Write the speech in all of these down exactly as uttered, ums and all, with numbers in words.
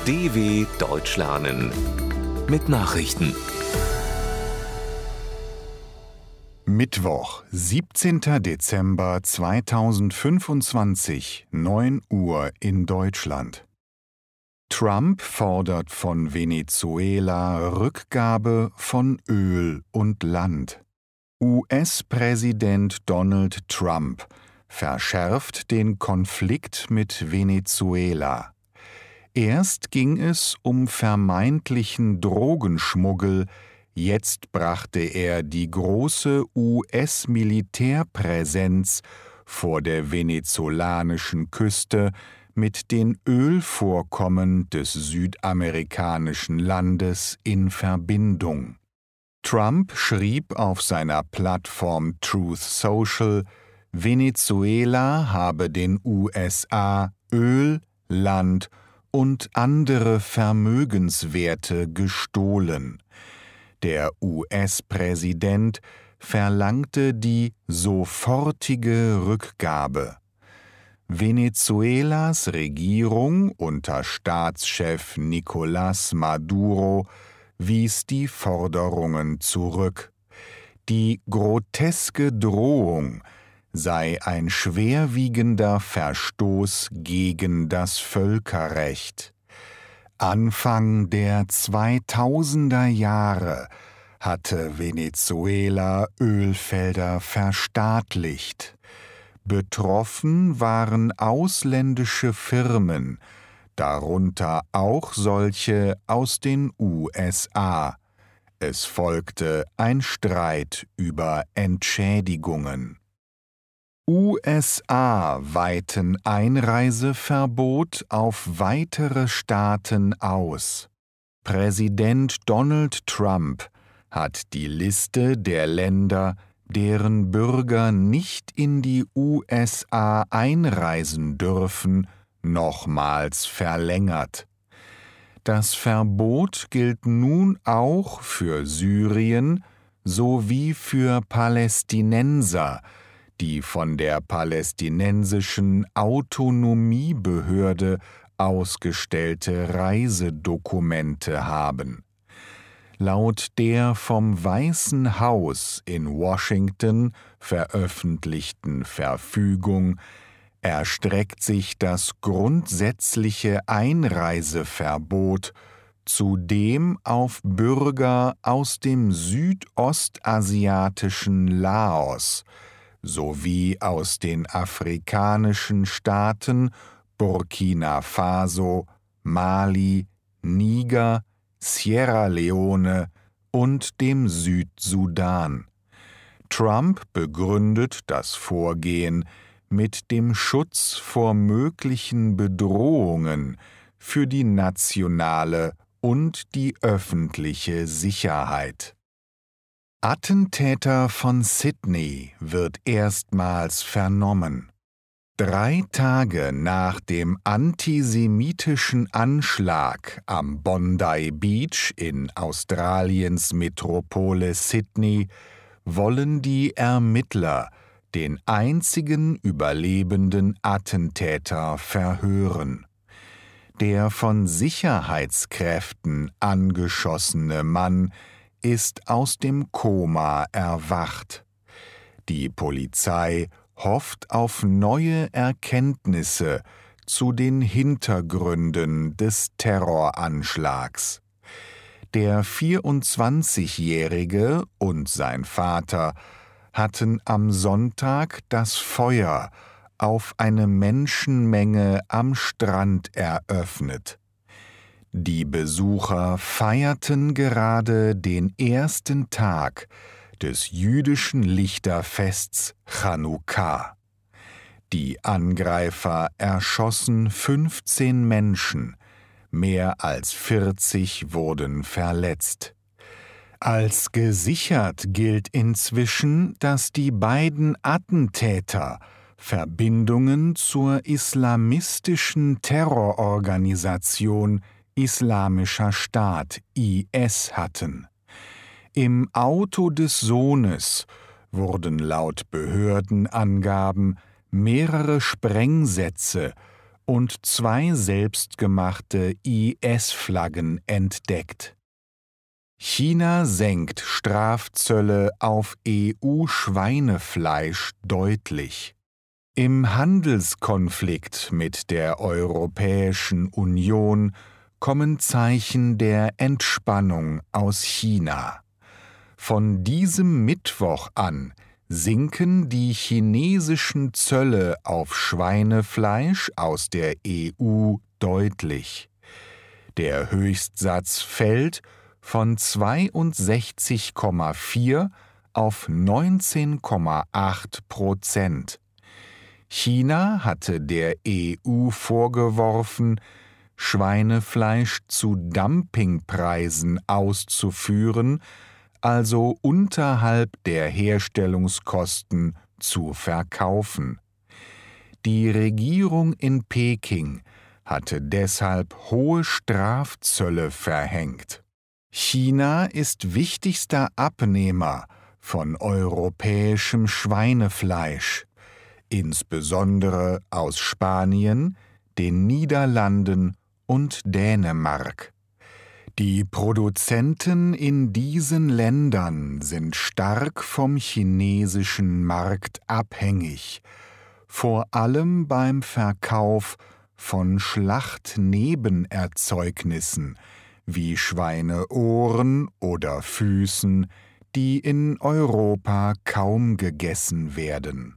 D W Deutsch lernen mit Nachrichten. Mittwoch, siebzehnter Dezember zweitausendfünfundzwanzig, neun Uhr in Deutschland. Trump fordert von Venezuela Rückgabe von Öl und Land. U S-Präsident Donald Trump verschärft den Konflikt mit Venezuela. Erst ging es um vermeintlichen Drogenschmuggel, jetzt brachte er die große U S-Militärpräsenz vor der venezolanischen Küste mit den Ölvorkommen des südamerikanischen Landes in Verbindung. Trump schrieb auf seiner Plattform Truth Social, Venezuela habe den U S A Öl, Land und andere Vermögenswerte gestohlen. Der U S-Präsident verlangte die sofortige Rückgabe. Venezuelas Regierung unter Staatschef Nicolás Maduro wies die Forderungen zurück. Die groteske Drohung sei ein schwerwiegender Verstoß gegen das Völkerrecht. Anfang der zweitausender Jahre hatte Venezuela Ölfelder verstaatlicht. Betroffen waren ausländische Firmen, darunter auch solche aus den U S A. Es folgte ein Streit über Entschädigungen. U S A weiten Einreiseverbot auf weitere Staaten aus. Präsident Donald Trump hat die Liste der Länder, deren Bürger nicht in die U S A einreisen dürfen, nochmals verlängert. Das Verbot gilt nun auch für Syrien sowie für Palästinenser, die von der palästinensischen Autonomiebehörde ausgestellte Reisedokumente haben. Laut der vom Weißen Haus in Washington veröffentlichten Verfügung erstreckt sich das grundsätzliche Einreiseverbot zudem auf Bürger aus dem südostasiatischen Laos sowie aus den afrikanischen Staaten Burkina Faso, Mali, Niger, Sierra Leone und dem Südsudan. Trump begründet das Vorgehen mit dem Schutz vor möglichen Bedrohungen für die nationale und die öffentliche Sicherheit. Attentäter von Sydney wird erstmals vernommen. Drei Tage nach dem antisemitischen Anschlag am Bondi Beach in Australiens Metropole Sydney wollen die Ermittler den einzigen überlebenden Attentäter verhören. Der von Sicherheitskräften angeschossene Mann ist aus dem Koma erwacht. Die Polizei hofft auf neue Erkenntnisse zu den Hintergründen des Terroranschlags. Der vierundzwanzigjährige und sein Vater hatten am Sonntag das Feuer auf eine Menschenmenge am Strand eröffnet. Die Besucher feierten gerade den ersten Tag des jüdischen Lichterfests Chanukka. Die Angreifer erschossen fünfzehn Menschen, mehr als vierzig wurden verletzt. Als gesichert gilt inzwischen, dass die beiden Attentäter Verbindungen zur islamistischen Terrororganisation Islamischer Staat I S hatten. Im Auto des Sohnes wurden laut Behördenangaben mehrere Sprengsätze und zwei selbstgemachte I S-Flaggen entdeckt. China senkt Strafzölle auf E U-Schweinefleisch deutlich. Im Handelskonflikt mit der Europäischen Union kommen Zeichen der Entspannung aus China. Von diesem Mittwoch an sinken die chinesischen Zölle auf Schweinefleisch aus der E U deutlich. Der Höchstsatz fällt von zweiundsechzig Komma vier auf neunzehn Komma acht Prozent. China hatte der E U vorgeworfen, Schweinefleisch zu Dumpingpreisen auszuführen, also unterhalb der Herstellungskosten zu verkaufen. Die Regierung in Peking hatte deshalb hohe Strafzölle verhängt. China ist wichtigster Abnehmer von europäischem Schweinefleisch, insbesondere aus Spanien, den Niederlanden und Dänemark. Die Produzenten in diesen Ländern sind stark vom chinesischen Markt abhängig, vor allem beim Verkauf von Schlachtnebenerzeugnissen wie Schweineohren oder Füßen, die in Europa kaum gegessen werden.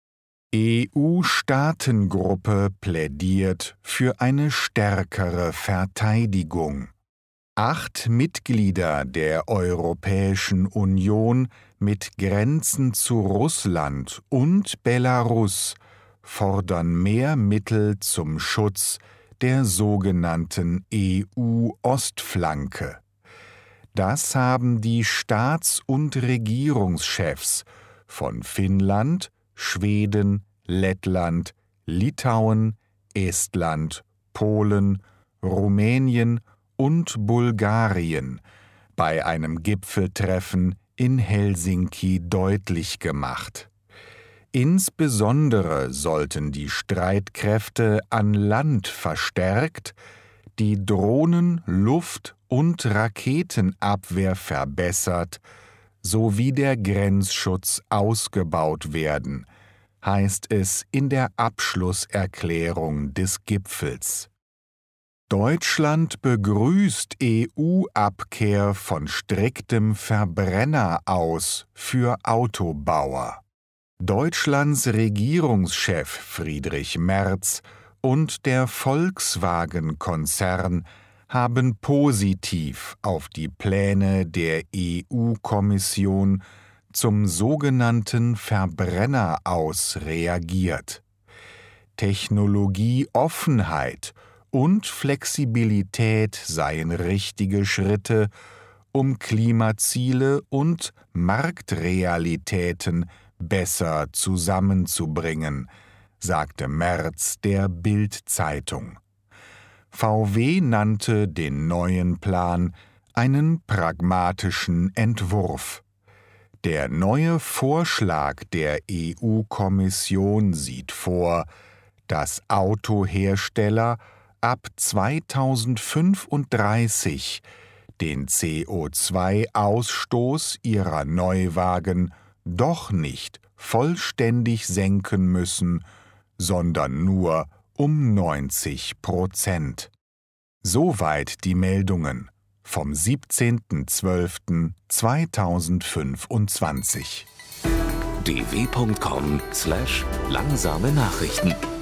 E U-Staatengruppe plädiert für eine stärkere Verteidigung. Acht Mitglieder der Europäischen Union mit Grenzen zu Russland und Belarus fordern mehr Mittel zum Schutz der sogenannten E U-Ostflanke. Das haben die Staats- und Regierungschefs von Finnland, Schweden, Lettland, Litauen, Estland, Polen, Rumänien und Bulgarien bei einem Gipfeltreffen in Helsinki deutlich gemacht. Insbesondere sollten die Streitkräfte an Land verstärkt, die Drohnen-, Luft- und Raketenabwehr verbessert sowie der Grenzschutz ausgebaut werden, heißt es in der Abschlusserklärung des Gipfels. Deutschland begrüßt E U-Abkehr von striktem Verbrenner aus für Autobauer. Deutschlands Regierungschef Friedrich Merz und der Volkswagen-Konzern haben positiv auf die Pläne der E U-Kommission zum sogenannten Verbrenner aus reagiert. Technologieoffenheit und Flexibilität seien richtige Schritte, um Klimaziele und Marktrealitäten besser zusammenzubringen, sagte Merz der Bild-Zeitung. V W nannte den neuen Plan einen pragmatischen Entwurf. Der neue Vorschlag der E U-Kommission sieht vor, dass Autohersteller ab zweitausendfünfunddreißig den C O zwei Ausstoß ihrer Neuwagen doch nicht vollständig senken müssen, sondern nur um neunzig Prozent. Soweit die Meldungen vom siebzehnten zwölften zweitausendfünfundzwanzig. d w punkt com slash langsame Nachrichten